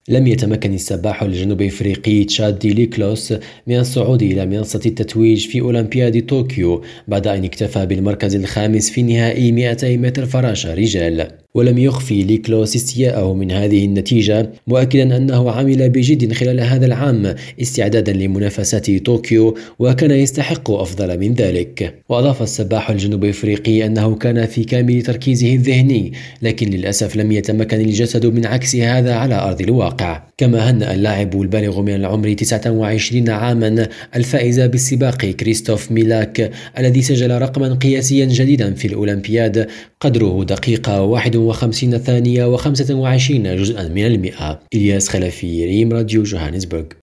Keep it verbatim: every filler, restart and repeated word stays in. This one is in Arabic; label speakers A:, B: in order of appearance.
A: لم يتمكن السباح الجنوب أفريقي تشاد دي ليكلوس من الصعود إلى منصة التتويج في أولمبياد طوكيو بعد أن اكتفى بالمركز الخامس في نهائي مئتي متر فراشة رجال. ولم يخفي ليكلوس استياءه من هذه النتيجة، مؤكدا أنه عمل بجد خلال هذا العام استعدادا لمنافسات طوكيو وكان يستحق أفضل من ذلك. وأضاف السباح الجنوب أفريقي أنه كان في كامل تركيزه الذهني، لكن للأسف لم يتمكن الجسد من عكس هذا على أرض الواقع. كما هنأ اللاعب البالغ من العمر تسعة وعشرين عاما الفائز بالسباق كريستوف ميلاك الذي سجل رقما قياسيا جديدا في الأولمبياد قدره دقيقة واحد وخمسين ثانية وخمسة وعشرين جزءا من المئة. إلياس خلفي، ريم راديو جوهانسبرغ.